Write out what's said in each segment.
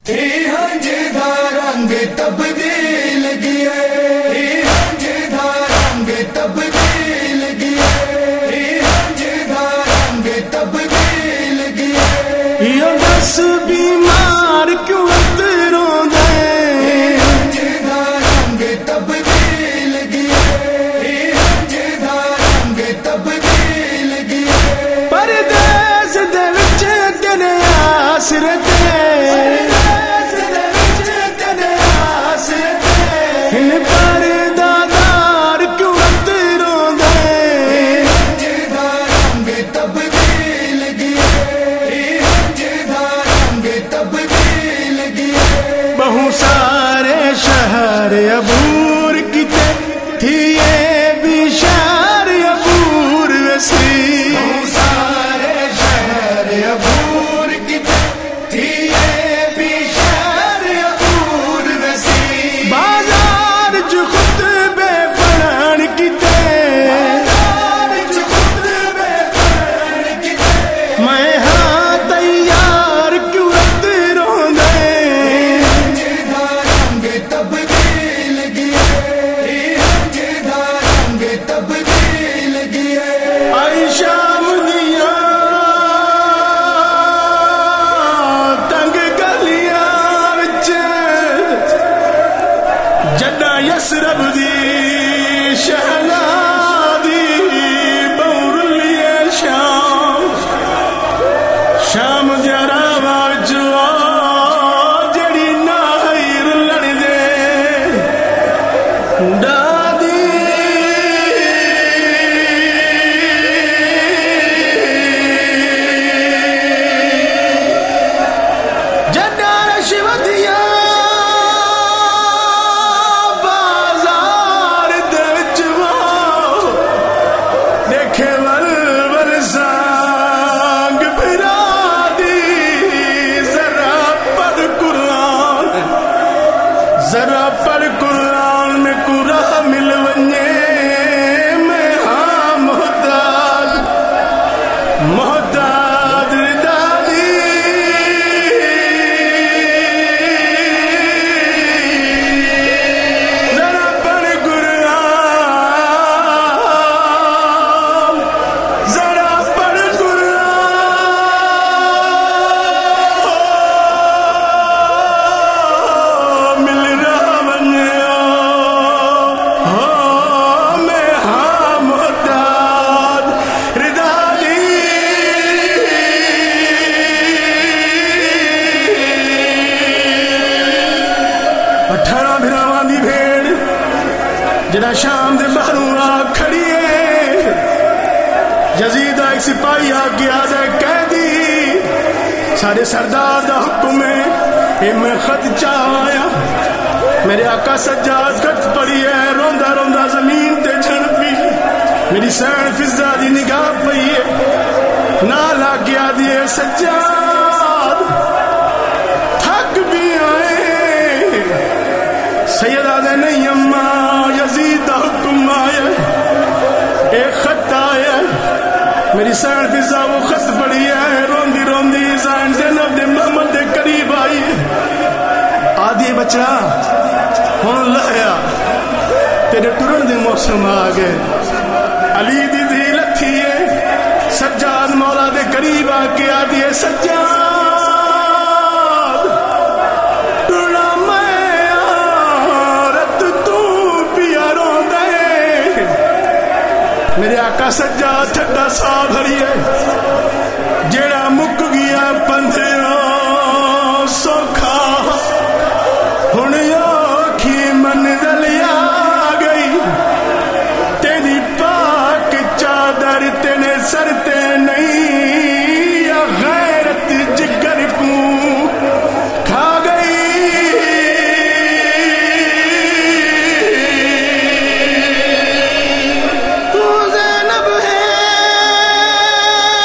हंज दा रंग तब्दील गया, हंज दा रंग तब्दील गया, हंज दा रंग तब्दील गया। यो दस बीमार क्यों रोंदे, हंज दा रंग तब्दील गया, हंज दा रंग तब्दील गया। परदेस दे विच तेरे आसरे बहु सारे शहर अबूर किते थी ये भी शहर अबूर वसी। बहु सारे शहर अबूर किते थी ये भी शहर अबूर वसी। बाजार च खुतबे पढ़न किते, बाजार च खुतबे पढ़न किते। मैं हाँ तैयार क्यों रोंदे, हंज दा रंग तब्दील गया, हंज दा रंग तब्दील गया। आई शाम दिया तंग गलियां विच जड्डा यसरब दी शहनादी बहुरुलिए शाम, शाम दे रावां विच जेड़ी नाई रुलण दे दादी। जरा पर कुरान में कुरा मिल वने, मैं हाँ मोहताज मोहताज दादी। जरा पर कुरान, जरा पर कुरान मिल रहा बने हो, मैं हाँ मोहताज दादी। 18 भरावां दी भेड़ जरा शाम दे बाहरों आ खड़ी है। यजीद एक सिपाही आ गया दे कैदी, सारे सरदार दा हुक्म है, ये मैं खत चाया। मेरे आका सज्जाद खत पड़ी है, रोंदा रोंदा जमीन ते झड़ पी। मेरी सैन फिजा दी निगाह पई है, ना लग गया दिए सज्जाद थक भी आए। सैयदा दे नहीं अम्मा यजीद दा हुक्म आया, एक खत आया। मेरी सैन फिजा वो खत पड़ी है, रोंदी रोंदी सैन ज़ैनब दे मोहम्मद दे करीब आई। आदि बच्चा हुण लहया, तेरे टुरन दे मौसम आ गए। अली दी धी लथी है, सज्जाद मौला दे करीब आके आदि है सज्जाद टुरना मैं औरत तू पिया रोंदे। मेरे आका सज्जाद ठंडा सा भरी है, जेड़ा मुक गया पंधरा सौखा हुण औखी मंज़िल आ गई। तेरी पाक चादर तेने सर ते नहीं, या गैरत जिगर को खा गई। तू ज़ैनब है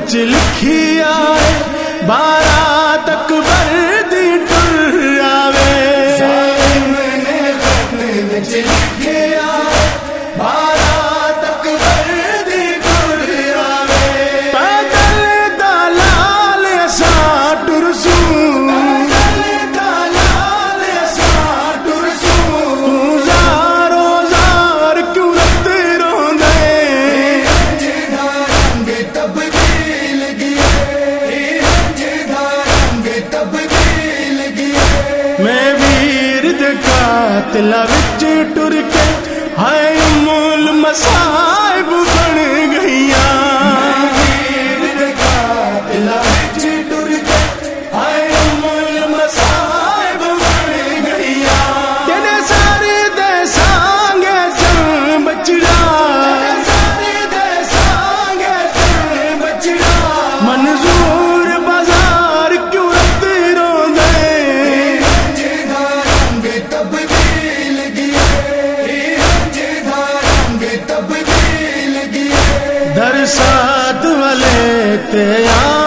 وچ لکھی آئے بارات اکبر دی ٹر آوے ظالم نے خط وچ لکھی آئے بارات اکبر دی ٹر آوے پیدل دلال اساں ٹرسوں قاتلہ وچ ٹر کے ہائے مول مصائب بن گئیاں قاتلہ وچ ٹر کے ہائے مول مصائب بن گئیاں تیرے سارے دے سانگے چن بچڑا سارے دے سانگے چن بچڑا منظور بازار کیوں رت روندے در سات والے تے